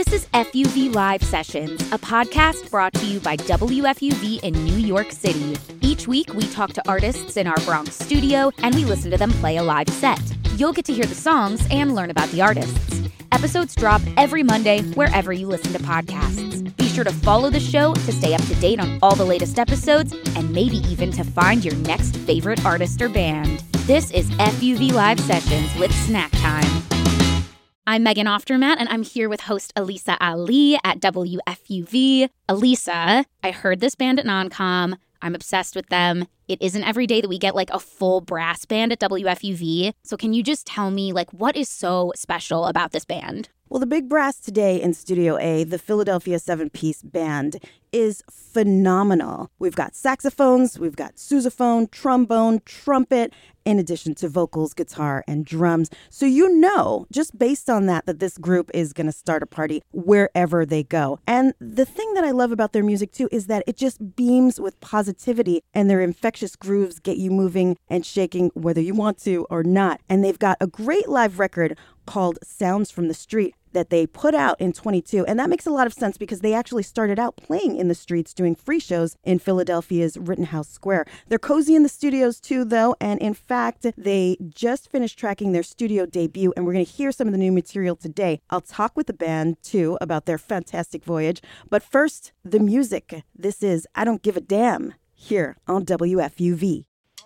This is FUV Live Sessions, a podcast brought to you by WFUV in New York City. Each week, we talk to artists in our Bronx studio, and we listen to them play a live set. You'll get to hear the songs and learn about the artists. Episodes drop every Monday wherever you listen to podcasts. Be sure to follow the show to stay up to date on all the latest episodes and maybe even to find your next favorite artist or band. This is FUV Live Sessions with Snack Time. I'm Megan Oftermatt, and I'm here with host Elisa Ali at WFUV. Elisa, I heard this band at NonCom. I'm obsessed with them. It isn't every day that we get like a full brass band at WFUV. So can you just tell me what is so special about this band? Well, the big brass today in Studio A, the Philadelphia 7-piece band, is phenomenal. We've got saxophones, we've got sousaphone, trombone, trumpet, in addition to vocals, guitar, and drums. So you know, just based on that this group is going to start a party wherever they go. And the thing that I love about their music, too, is that it just beams with positivity, and their infectious grooves get you moving and shaking whether you want to or not. And they've got a great live record called Sounds from the Street that they put out in 22. And that makes a lot of sense because they actually started out playing in the streets doing free shows in Philadelphia's Rittenhouse Square. They're cozy in the studios too, though. And in fact, they just finished tracking their studio debut, and we're going to hear some of the new material today. I'll talk with the band too about their fantastic voyage. But first, the music. This is I Don't Give a Damn here on WFUV.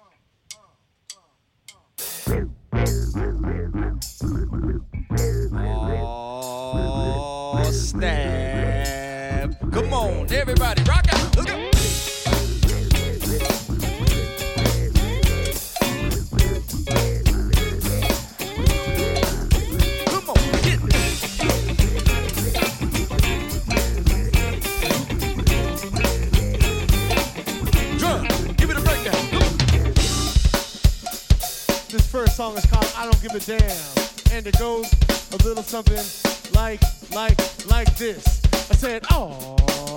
Oh, snap. Come on, everybody, rock out. Let's go. Come on, get it. Drum, give it a breakdown. This first song is called I Don't Give a Damn. And it goes a little something like this. I said, oh.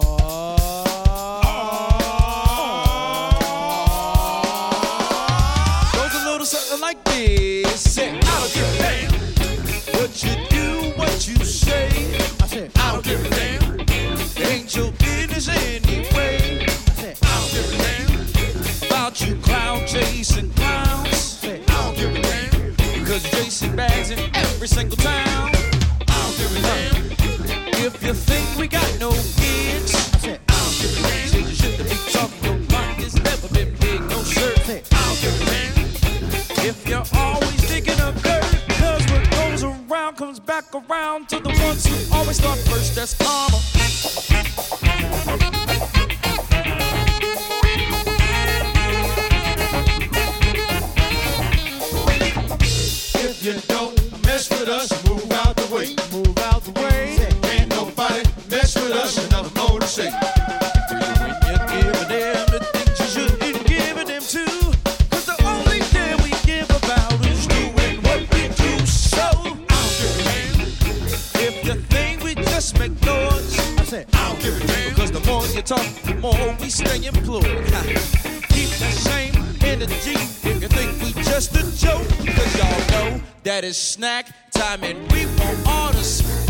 Goes a little something like this. Said, I don't give a damn what you do, what you say. I said, I don't give a damn. It ain't your business anyway. I said, I don't give a damn about you clown chasing clowns. I said, I don't give a damn. Cause Jason bags in every single town. I don't give a damn if you think we got no kids. I said, I don't give a damn. Say you shit to be talking your mind. It's never been big, no shirt. I said, I don't give a damn if you're always digging up dirt. Cause what goes around comes back around to the ones who always start first. That's karma. if you don't mess with us, move out the way. Move out the way. Ain't nobody mess with us, another more to say. When you give them the things you shouldn't give them to. Cause the only thing we give about is doing what we do. So, I don't give a damn if you think we just make noise. I said, I don't give a damn because the more you talk, the more we stay employed. Keep that same energy if you think we just a joke. Cause y'all know that it's snack time and we want all the smoke.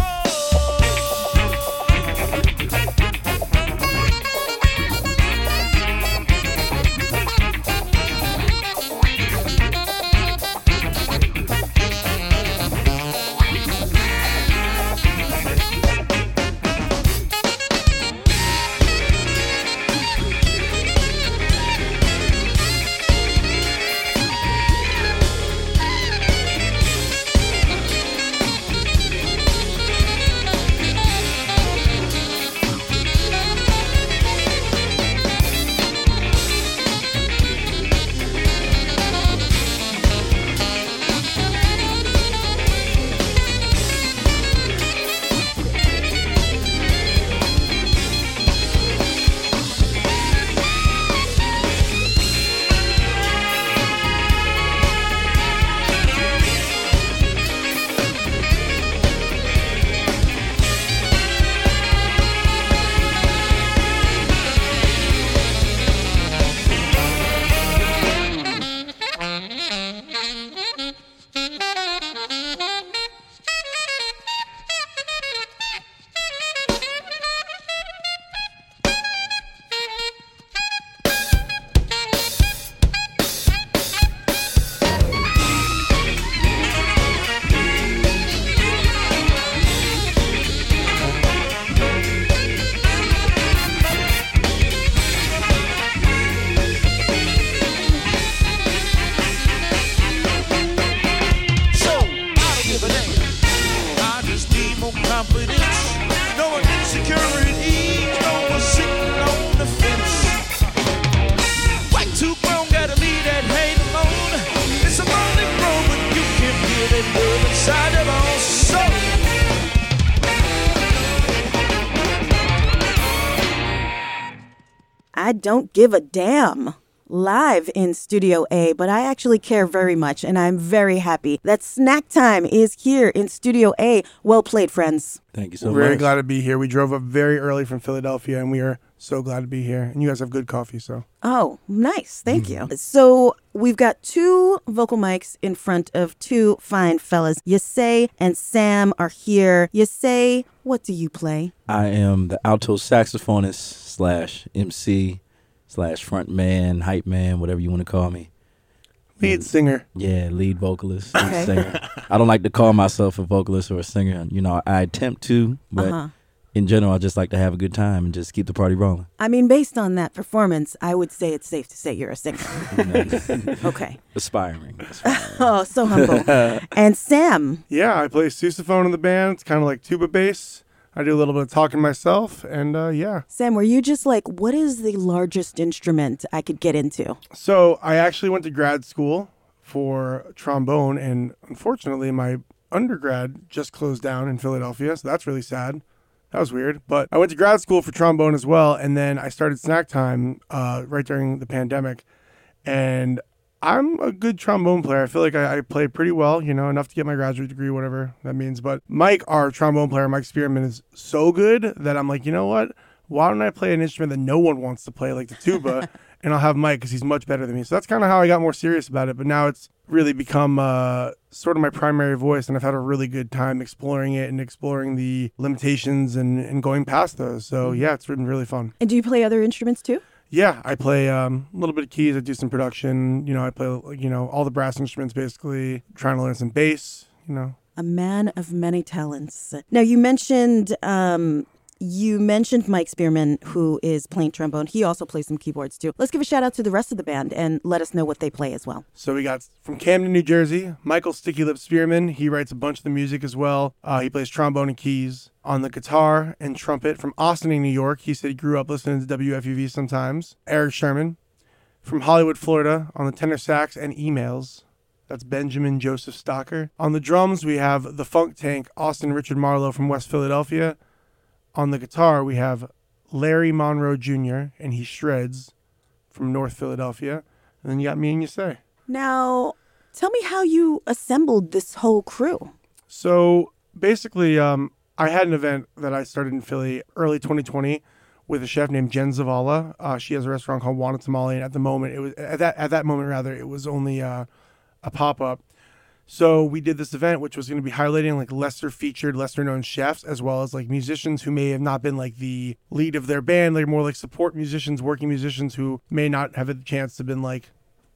I Don't Give a Damn live in Studio A, but I actually care very much, and I'm very happy that Snack Time is here in Studio A. Well played, friends. Thank you so We're very much. glad to be here. We drove up very early from Philadelphia, and we are so glad to be here. And you guys have good coffee, so. Oh, nice. Thank you. So we've got two vocal mics in front of two fine fellas. Yasay and Sam are here. Yasay, what do you play? I am the alto saxophonist / MC / front man, hype man, whatever you want to call me. Lead singer. Yeah, lead vocalist, Okay. lead singer. I don't like to call myself a vocalist or a singer. You know, I attempt to, but in general, I just like to have a good time and just keep the party rolling. I mean, based on that performance, I would say it's safe to say you're a singer. Okay. Aspiring. Oh, so humble. And Sam, Yeah, I play sousaphone in the band. It's kind of like tuba bass. I do a little bit of talking myself, and yeah. Sam, were you just like, what is the largest instrument I could get into? So I actually went to grad school for trombone, and unfortunately, my undergrad just closed down in Philadelphia, so that's really sad. That was weird. But I went to grad school for trombone as well, and then I started Snack Time right during the pandemic. And I'm a good trombone player. I feel like I play pretty well, you know, enough to get my graduate degree, whatever that means. But Mike, our trombone player, Mike Spearman, is so good that I'm like, you know what? Why don't I play an instrument that no one wants to play, like the tuba, and I'll have Mike because he's much better than me. So that's kind of how I got more serious about it. But now it's really become sort of my primary voice, and I've had a really good time exploring it and exploring the limitations and going past those. So yeah, it's been really fun. And do you play other instruments too? Yeah, I play a little bit of keys. I do some production. You know, I play, you know, all the brass instruments basically, trying to learn some bass, you know. A man of many talents. Now, you mentioned Mike Spearman, who is playing trombone. He also plays some keyboards too. Let's give a shout out to the rest of the band and let us know what they play as well. So we got from Camden, New Jersey, Michael Sticky Lip Spearman. He writes a bunch of the music as well. He plays trombone and keys. On the guitar and trumpet from Austin, New York. He said he grew up listening to WFUV sometimes. Eric Sherman. From Hollywood, Florida, on the tenor sax and emails. That's Benjamin Joseph Stocker. On the drums, we have the funk tank, Austin Richard Marlowe from West Philadelphia. On the guitar, we have Larry Monroe Jr., and he shreds from North Philadelphia. And then you got me and Yasay. Now, tell me how you assembled this whole crew. So basically, I had an event that I started in Philly early 2020 with a chef named Jen Zavala. She has a restaurant called Wana Tamale, and at the moment, it was at that moment it was only a pop-up. So we did this event, which was going to be highlighting like lesser known chefs, as well as like musicians who may have not been like the lead of their band. They're more like support musicians, working musicians who may not have a chance to been like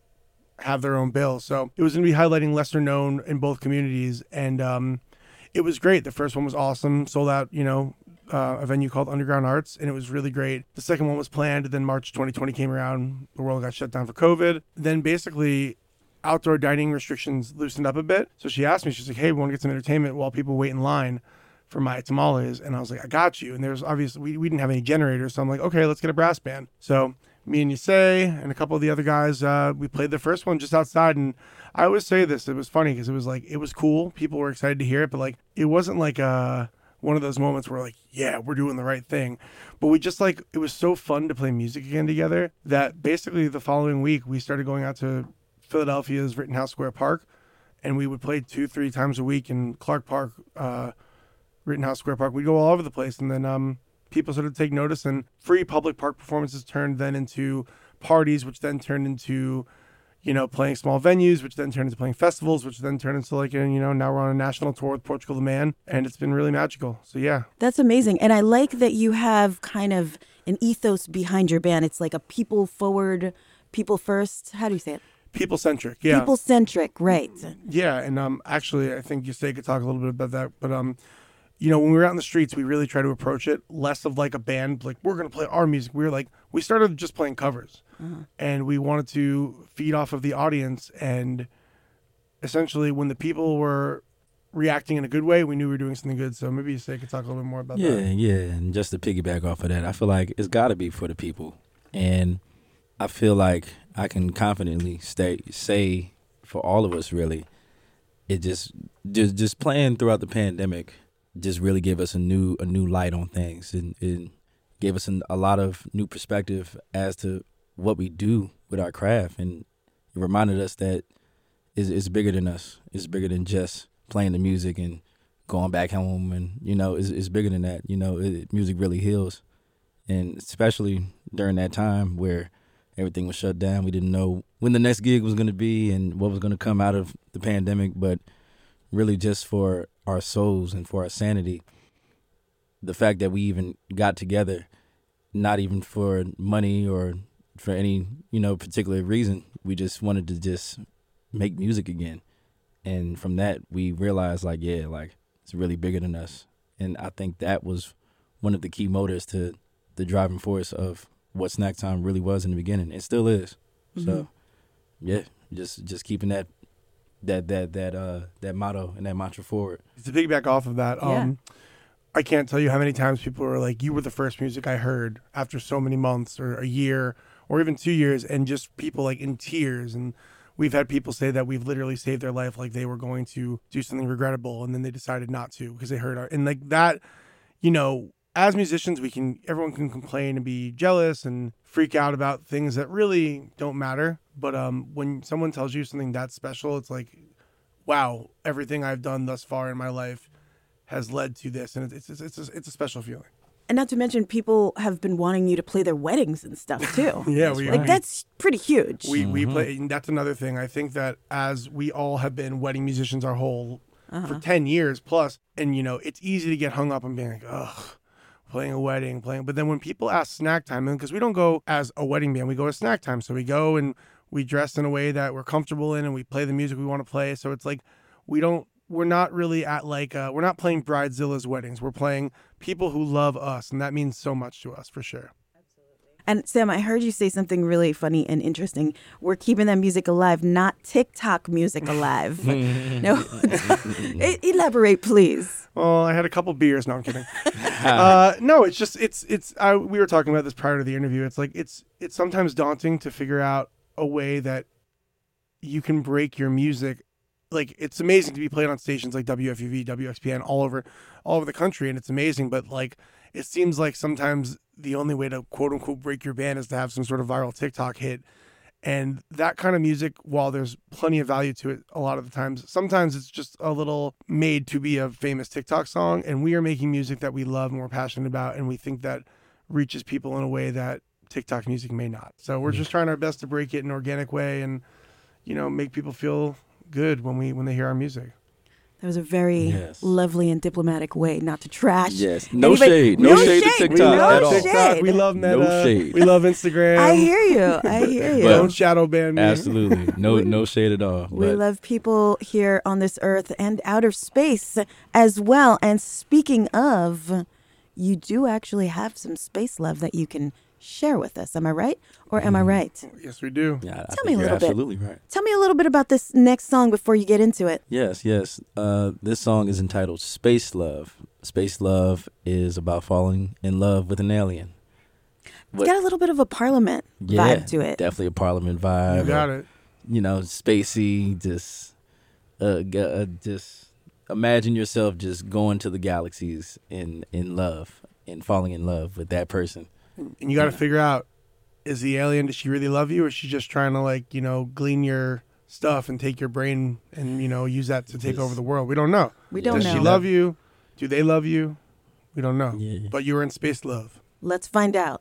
have their own bill. So it was going to be highlighting lesser known in both communities, and it was great. The first one was awesome, sold out, you know, a venue called Underground Arts, and it was really great. The second one was planned, and then March 2020 came around. The world got shut down for COVID. Then basically outdoor dining restrictions loosened up a bit. So she asked me, she's like, hey, we want to get some entertainment while people wait in line for my tamales. And I was like, I got you. And there's obviously, we didn't have any generators. So I'm like, okay, let's get a brass band. So me and Yasay and a couple of the other guys, we played the first one just outside. And I always say this, it was funny because it was like, it was cool. People were excited to hear it, but like, it wasn't like one of those moments where like, yeah, we're doing the right thing. But we just like, it was so fun to play music again together that basically the following week we started going out to Philadelphia's Rittenhouse Square Park, and we would play 2-3 times a week in Clark Park, Rittenhouse Square Park. We'd go all over the place, and then people started to take notice, and free public park performances turned then into parties, which then turned into, you know, playing small venues, which then turned into playing festivals, which then turned into like, you know, now we're on a national tour with Portugal the Man, and it's been really magical. So yeah. That's amazing. And I like that you have kind of an ethos behind your band. It's like a people forward, people first. How do you say it? People-centric, yeah. People-centric, right. Yeah, and actually, I think Yasay could talk a little bit about that. But, you know, when we were out in the streets, we really try to approach it less of like a band, like we're going to play our music. We were like, we started just playing covers. And we wanted to feed off of the audience. And essentially, when the people were reacting in a good way, we knew we were doing something good. So maybe Yasay could talk a little bit more about that. Yeah, and just to piggyback off of that, I feel like it's got to be for the people. And I feel like I can confidently say for all of us, really, it just playing throughout the pandemic just really gave us a new light on things, and gave us a lot of new perspective as to what we do with our craft, and it reminded us that it's bigger than us. It's bigger than just playing the music and going back home, and it's bigger than that. Music really heals, and especially during that time where everything was shut down, we didn't know when the next gig was going to be and what was going to come out of the pandemic, but really just for our souls and for our sanity, the fact that we even got together, not even for money or for any, particular reason. We just wanted to just make music again. And from that, we realized it's really bigger than us. And I think that was one of the key motors to the driving force of what Snack Time really was in the beginning. It still is. Mm-hmm. So, yeah, just keeping that motto and that mantra forward. To piggyback off of that, I can't tell you how many times people were like, you were the first music I heard after so many months or a year or even 2 years, and just people like in tears. And we've had people say that we've literally saved their life, like they were going to do something regrettable and then they decided not to because they heard our, and like that, as musicians, everyone can complain and be jealous and freak out about things that really don't matter. But when someone tells you something that's special, it's like, wow, everything I've done thus far in my life has led to this, and it's a special feeling. And not to mention, people have been wanting you to play their weddings and stuff too. Yeah, that's pretty huge. We play. And that's another thing. I think that as we all have been wedding musicians our whole for 10 years plus, and it's easy to get hung up on being like, ugh, playing a wedding, But then when people ask Snack Time, because we don't go as a wedding band, we go as Snack Time. So we go and we dress in a way that we're comfortable in, and we play the music we want to play. So it's like we're not really at we're not playing Bridezilla's weddings. We're playing people who love us, and that means so much to us for sure. And Sam, I heard you say something really funny and interesting. We're keeping that music alive, not TikTok music alive. No, elaborate, please. Well, I had a couple beers. No, I'm kidding. No, it's just we were talking about this prior to the interview. It's like it's sometimes daunting to figure out a way that you can break your music. Like, it's amazing to be played on stations like WFUV, WXPN, all over the country, and it's amazing. But like, it seems like sometimes the only way to quote unquote break your band is to have some sort of viral TikTok hit. And that kind of music, while there's plenty of value to it a lot of the times, sometimes it's just a little made to be a famous TikTok song. And we are making music that we love and we're passionate about, and we think that reaches people in a way that TikTok music may not. So we're just trying our best to break it in an organic way and, make people feel good when they hear our music. That was a very lovely and diplomatic way not to trash. Yes, no shade to TikTok at all. TikTok, we love Meta. No shade. We love Instagram. I hear you. Don't shadow ban me. Absolutely, no shade at all. We love people here on this earth and outer space as well. And speaking of, you do actually have some space love that you can share with us. Am I right? Or am I right? Yes, we do. Yeah, Tell me a little bit. Absolutely right. Tell me a little bit about this next song before you get into it. Yes. This song is entitled Space Love. Space Love is about falling in love with an alien. It's got a little bit of a Parliament vibe to it. Definitely a Parliament vibe. You got it. Spacey, just imagine yourself just going to the galaxies in love and falling in love with that person. And you got to figure out, is the alien, does she really love you, or is she just trying to glean your stuff and take your brain and use that to take over the world? We don't know. Does she love you? Do they love you? We don't know. Yeah. But you were in space love. Let's find out.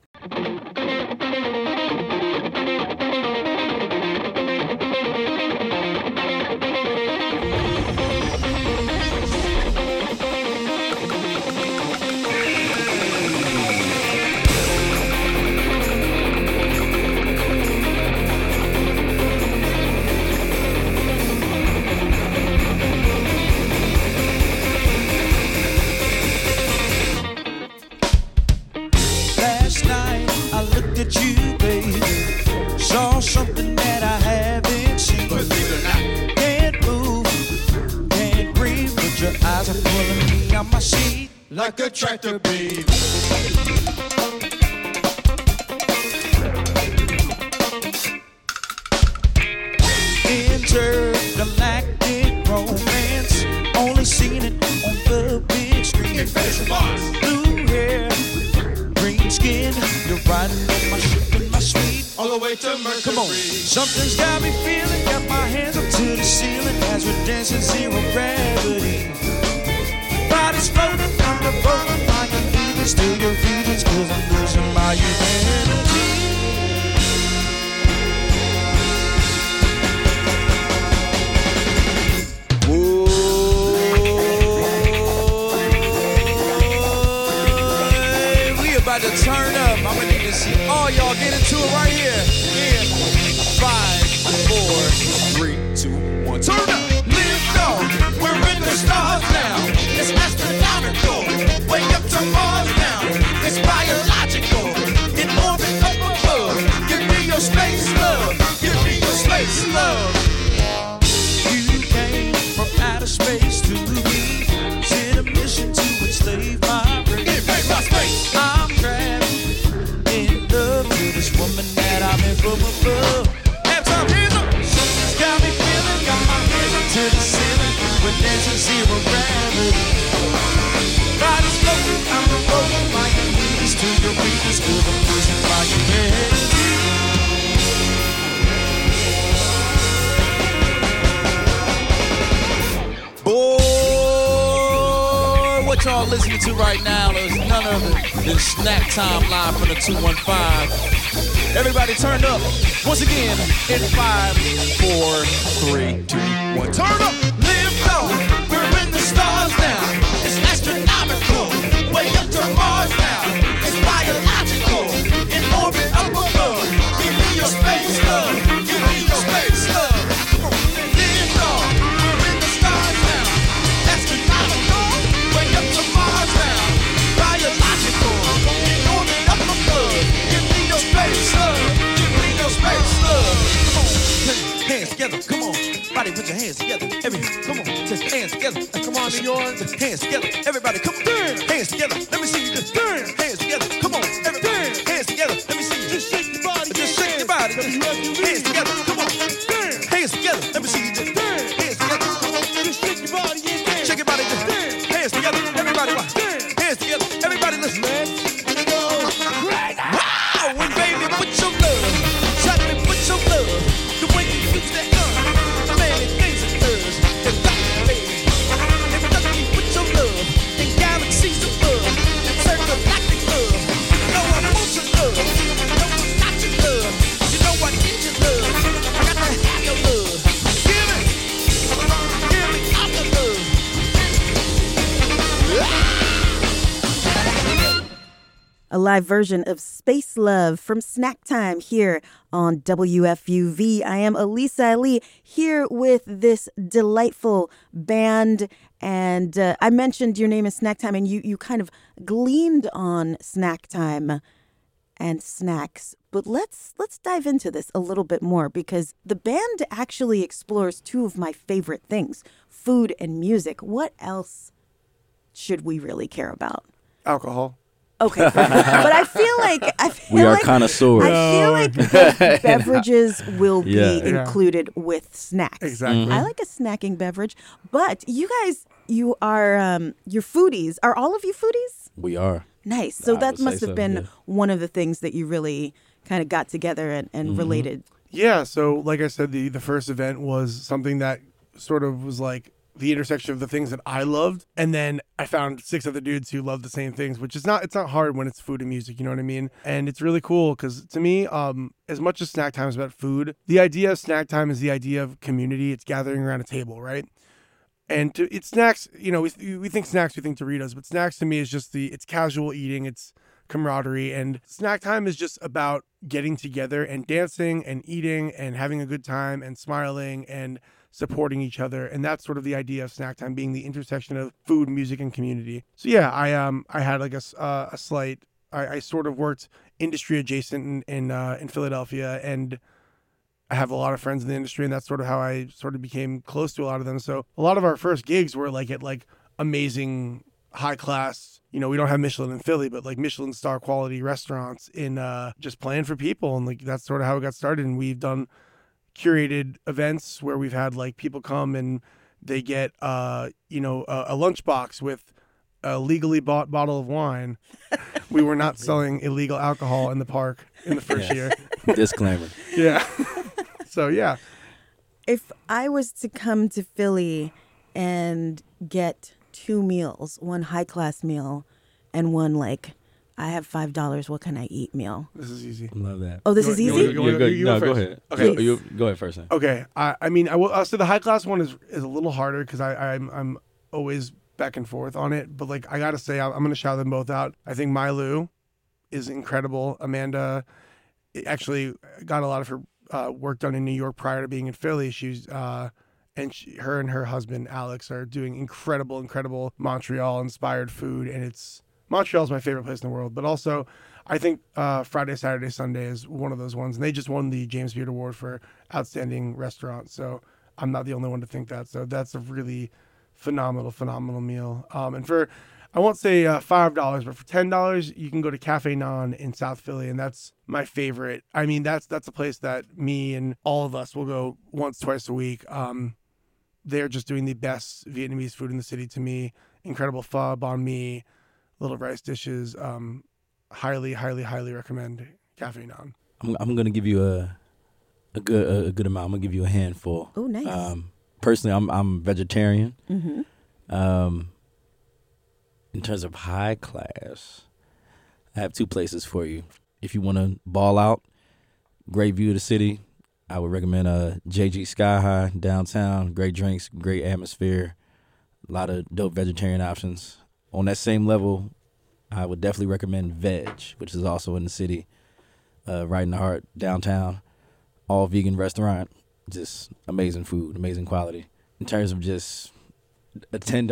Last night I looked at you, baby. Saw something that I haven't seen. Can't move, can't breathe, but your eyes are pulling me on my seat like a tractor beam. Intergalactic romance, only seen it on the big screen. Blue hair, green skin. again. You're riding on my ship in my suite. All the way to Mercury. Come on. Something's got me feeling, got my hands up to the ceiling as we're dancing zero gravity. Body's floating, I'm devoting my allegiance to your regions, cause I'm losing my humanity. About to turn up. I'm gonna need to see all y'all get into it right here. In 5, 4, 3, 2, 1. Turn up. Lift off. We're in the stars now. It's astronomical. Wake up to Mars now. It's biological. In orbit up above. Give me your space love. Give me your space love. You came from outer space to me. Sent a mission to enslave my race. Invade my space. I'm trapped in love with this woman that I'm in from above. Have some hands up. Something's got me feeling, got my hands up to the ceiling. We're dancing zero gravity. Body's floating, I'm devoting my allegiance to your weakness, cause I'm losing my humanity. Boy, what y'all listening to right now is none other than Snack Time live from the 215. Everybody turned up. Once again, in 5, 4, 3, 2, 1. Turn up! Lift off. We're in the stars now. It's astronomical. Way up to Mars now. It's biological. In orbit up above. Give me your space love. Give me your space love. Lift off. We're in the stars now. Astronomical. Way up to Mars now. Biological. In orbit up above. Give me your space love. Give me your space love. Come on, hands together, come on. Everybody put your hands together. Come on, just hands together. Come on, New York. Hands together. Everybody, come on. Hands together. Let me see you just hands together. Come on, everybody. Hands together. Let me see you. Just shake your body. Just shake your body. Hands together. Come on. Hands together. Let me see you just hands together. Just shake your body. Shake your body. Just hands together. Everybody, hands together. Everybody, listen. Let's go. Wow, and baby, put your love. Try me, put your love. The way you use that man, it things it does. And rock me, baby. And touch me with your love. And galaxies above. And intergalactic love. You know I want your love. You know I'm not your love. You know I need your love. I got to have your love. Give me all the love. A live version of Space Love from Snack Time here on WFUV. I am Elisa Ali here with this delightful band. And I mentioned your name is Snack Time, and you kind of gleaned on Snack Time and snacks. But let's dive into this a little bit more, because the band actually explores two of my favorite things, food and music. What else should we really care about? Alcohol. Okay, but I feel like We are connoisseurs. I feel like the beverages will be Yeah. included with snacks. Exactly. I like a snacking beverage, but you guys, you are you're foodies. Are all of you foodies? We are. Nice. So I that would must say have so, been yeah. one of the things that you really kind of got together and related. Yeah, so like I said, the first event was something that sort of was like the intersection of the things that I loved, and then I found 6 other dudes who loved the same things, which is it's not hard when it's food and music, you know what I mean? And it's really cool because to me, as much as Snack Time is about food, the idea of Snack Time is the idea of community. It's gathering around a table, right? And it's snacks, you know, we think snacks, we think Doritos, but snacks to me is just it's casual eating, it's camaraderie, and Snack Time is just about getting together and dancing and eating and having a good time and smiling and supporting each other. And that's sort of the idea of Snack Time being the intersection of food, music, and community. So yeah, I had like a slight, I sort of worked industry adjacent in Philadelphia, and I have a lot of friends in the industry, and that's sort of how I sort of became close to a lot of them. So a lot of our first gigs were like at like amazing high class, you know, we don't have Michelin in Philly, but like Michelin star quality restaurants in just playing for people. And like that's sort of how it got started. And we've done curated events where we've had like people come and they get a lunchbox with a legally bought bottle of wine We were not selling illegal alcohol in the park in the first year. Disclaimer. Yeah. So, yeah. If I was to come to Philly and get 2 meals, one high-class meal and one, like, I have $5, what can I eat meal? This is easy. Love that. Oh, this is You- easy? you- you- you No, go go first. ahead. Okay. You go ahead first. Then. Okay. I mean, I'll say the high class one is a little harder because I'm always back and forth on it. But, like, I got to say, I'm going to shout them both out. I think Mylou is incredible. Amanda actually got a lot of her work done in New York prior to being in Philly. She's her and her husband Alex are doing incredible Montreal-inspired food, and Montreal's my favorite place in the world. But also, I think Friday, Saturday, Sunday is one of those ones, and they just won the James Beard Award for outstanding restaurant. So I'm not the only one to think that. So that's a really phenomenal meal. And for, I won't say $5, but for $10, you can go to Cafe Nan in South Philly, and that's my favorite. I mean, that's a place that me and all of us will go once, twice a week. They're just doing the best Vietnamese food in the city to me. Incredible pho, banh mi, little rice dishes. Highly recommend Cafe Nan. I'm gonna give you a good amount. I'm gonna give you a handful. Oh, nice. Personally, I'm vegetarian. Mm-hmm. In terms of high class, I have 2 places for you. If you want to ball out, great view of the city, I would recommend JG Sky High downtown. Great drinks, great atmosphere, a lot of dope vegetarian options. On that same level, I would definitely recommend Veg, which is also in the city, right in the heart, downtown. All vegan restaurant, just amazing food, amazing quality. In terms of just a $10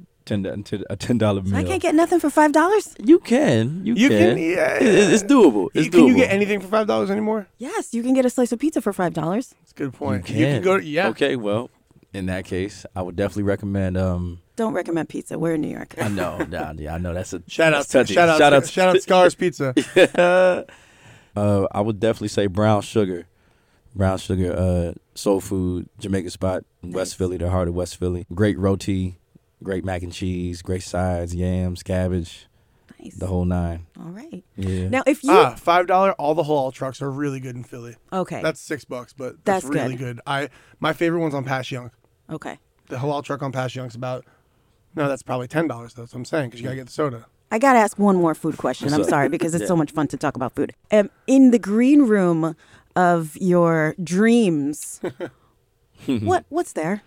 meal. So I can't get nothing for $5? You can. Yeah. It's doable. It's Can doable. you get anything for $5 anymore? Yes, you can get a slice of pizza for $5. That's a good point. You You can. can go. Yeah. Okay. Well, in that case, I would definitely recommend. Don't recommend pizza. We're in New York. I know. I know. That's a Shout out, that's touchy. shout out, Scars Pizza. I would definitely say Brown Sugar. Soul food, Jamaican spot in West Philly, the heart of West Philly. Great roti, great mac and cheese, great sides, yams, cabbage, Nice. the whole 9. All right. Yeah. Now, if you $5. All the halal trucks are really good in Philly. okay, That's $6, but that's That's really good. My favorite one's on Passyunk. okay, The halal truck on Passyunk's about. No, that's probably $10 though. That's what I'm saying because you gotta get the soda. I gotta ask one more food question. I'm What's up? sorry because it's Yeah. so much fun to talk about food. In the green room of your dreams, what's there?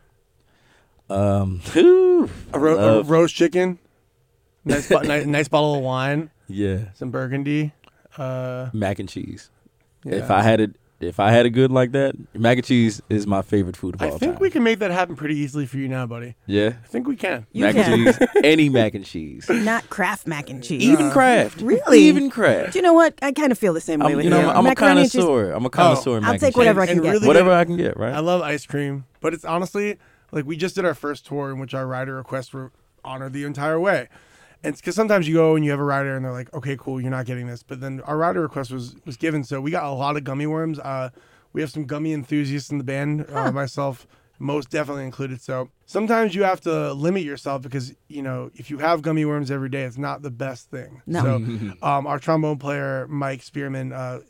Whew, A love- roast chicken, nice bottle of wine, yeah, some Burgundy. mac and cheese. Yeah. If I had a good like that, mac and cheese is my favorite food of I all think time. we can make that happen pretty easily for you now, buddy. Yeah, I think we can. You mac can. and cheese, any mac and cheese, Not Kraft mac and cheese. even Kraft, Really? even Kraft. Do you know what? I kind of feel the same way with I'm a Macaroni and cheese. connoisseur. I'm a connoisseur. in I'll mac take and cheese. whatever I And can get. really- Whatever I can get, right? I love ice cream, but it's honestly like we just did our first tour in which our rider requests were honored the entire way. And because sometimes you go and you have a rider and they're like, okay, cool, you're not getting this. But then our rider request was given. So we got a lot of gummy worms. We have some gummy enthusiasts in the band, myself most definitely included. So sometimes you have to limit yourself because, you know, if you have gummy worms every day, it's not the best thing. No. So our trombone player, Mike Spearman,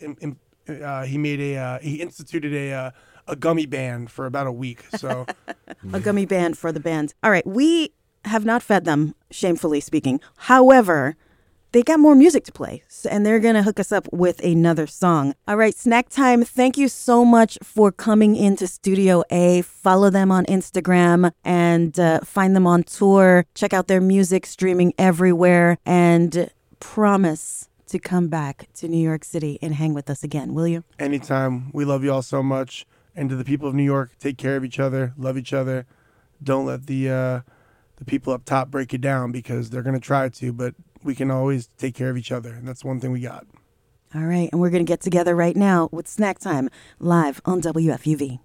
he instituted a gummy ban for about a week. So A gummy band for the band. All right, we have not fed them, shamefully speaking. However, they got more music to play, and they're going to hook us up with another song. All right, Snack Time, thank you so much for coming into Studio A. Follow them on Instagram and find them on tour. Check out their music streaming everywhere, and promise to come back to New York City and hang with us again, will you? anytime, we love you all so much. And to the people of New York, take care of each other, love each other. Don't let the people up top break you down because they're going to try to, but we can always take care of each other. And that's one thing we got. All right, and we're going to get together right now with Snack Time live on WFUV.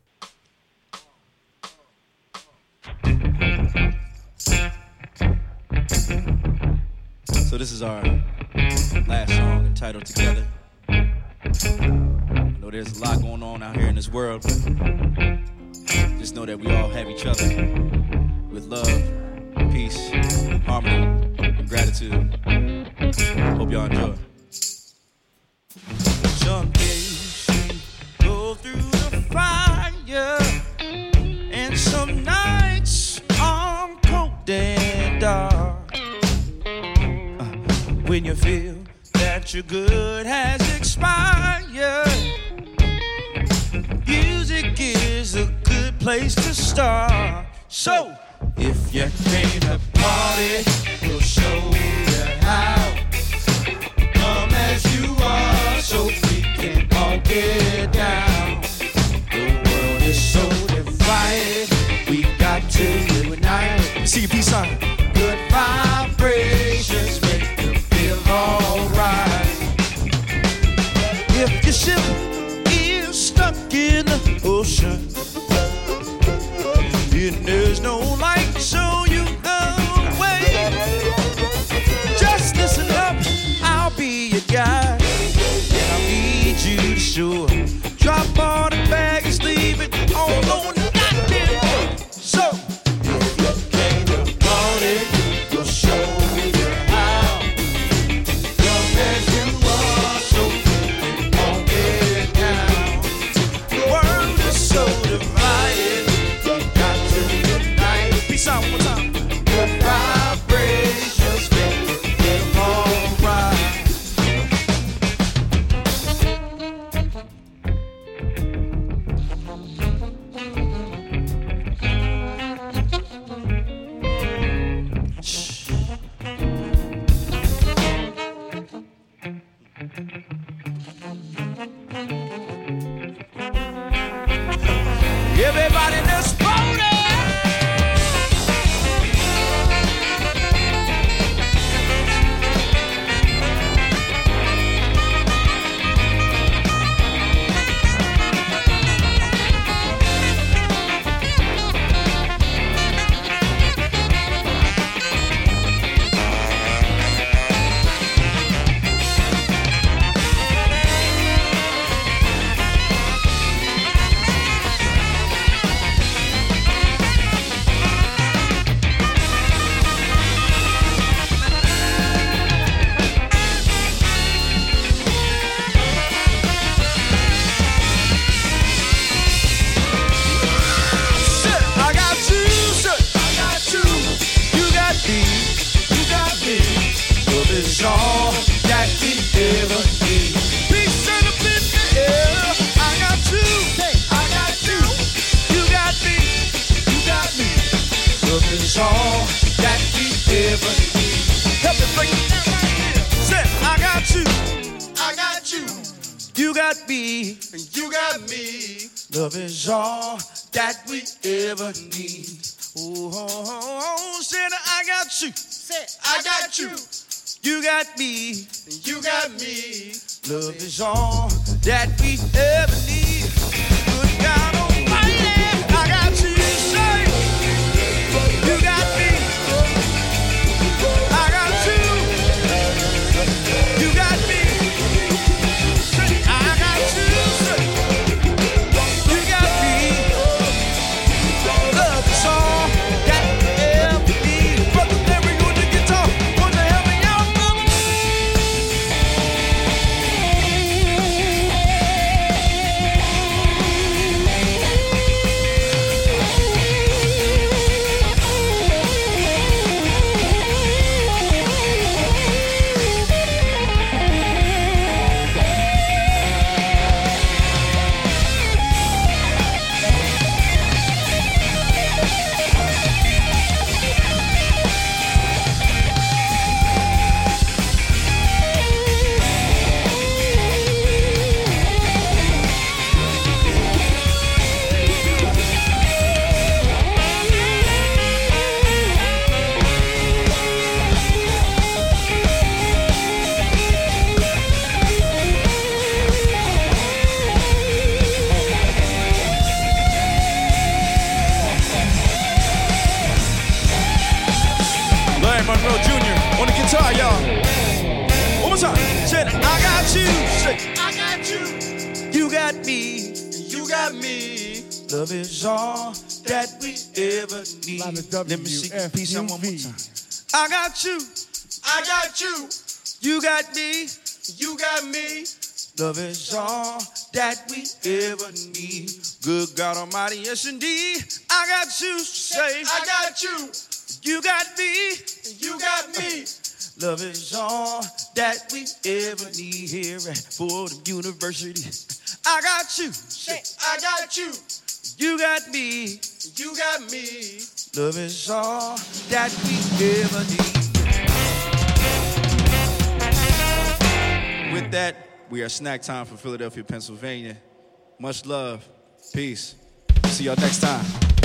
So this is our last song entitled Together. I know there's a lot going on out here in this world, but just know that we all have each other with love, peace, harmony, and gratitude. Hope when you feel that your good has expired. Music is a good place to start. So, if you came to party, we'll show you how. Come as you are, so we can all get down. The world is so divided, we got to unite. See your peace sign. Good vibrations make you feel alright. If your ship is stuck in the ocean and there's no light to show you the way, just listen up, I'll be your guide. And I'll lead you to shore. Drop all the baggage, leave it all on the goddamn floor. So, if you came to party, we'll show you how. Come as you are, so you can all get down. The world is so divided, we got to unite. Peace out one more time. Good vibrations make you feel alright. Everybody let's party! All that we ever need. Peace and a bit, yeah. I got you, I got you. You got me, you got me. Love is all that we ever need. Help me break it down right here. Say, I got you, I got you. You got me, and you got me. Love is all that we ever need. Oh, said I got you, say I got you. You got me, and you got me. Love is all that we ever need. Good God Almighty, I got you, say. You got me, I got you. You got me, say I got you, say. You got me. Love is all that we ever need. Brother Larry on the guitar, want to help me out, brother? Larry Monroe Jr. on the guitar, y'all. One more time. Said, I got you. Say, I got you. You got me. You got me. Love is all that we ever need. Let me see the piece out one more time. I got you. I got you. You got me. You got me. Love is all that we ever need. Good God Almighty, yes indeed. I got you. Say, I got you. You got me. You got me. Love is all that we ever need here at Fordham University. I got you. I got you. You got me. You got me. Love is all that we ever need. With that, we are snack time for Philadelphia, Pennsylvania. Much love. Peace. See y'all next time.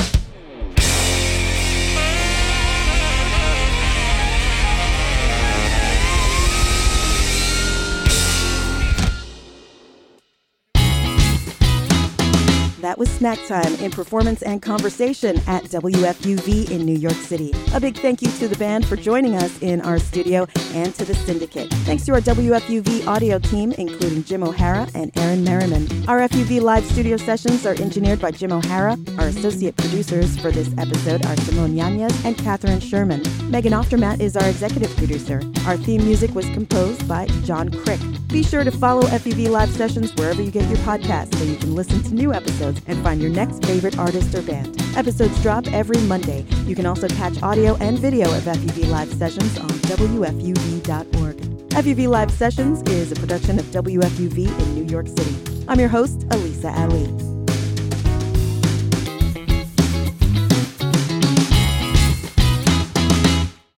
That was Snack Time in performance and conversation at WFUV in New York City. A big thank you to the band for joining us in our studio and to the Syndicate. Thanks to our WFUV audio team, including Jim O'Hara and Aaron Merriman. Our FUV live studio sessions are engineered by Jim O'Hara. Our associate producers for this episode are Simone Yanez and Catherine Sherman. Megan Oftermatt is our executive producer. Our theme music was composed by John Crick. Be sure to follow FUV live sessions wherever you get your podcasts so you can listen to new episodes and find your next favorite artist or band. Episodes drop every Monday. You can also catch audio and video of FUV live sessions on WFUV.org. FUV Live Sessions is a production of WFUV in New York City. I'm your host, Elisa Ali.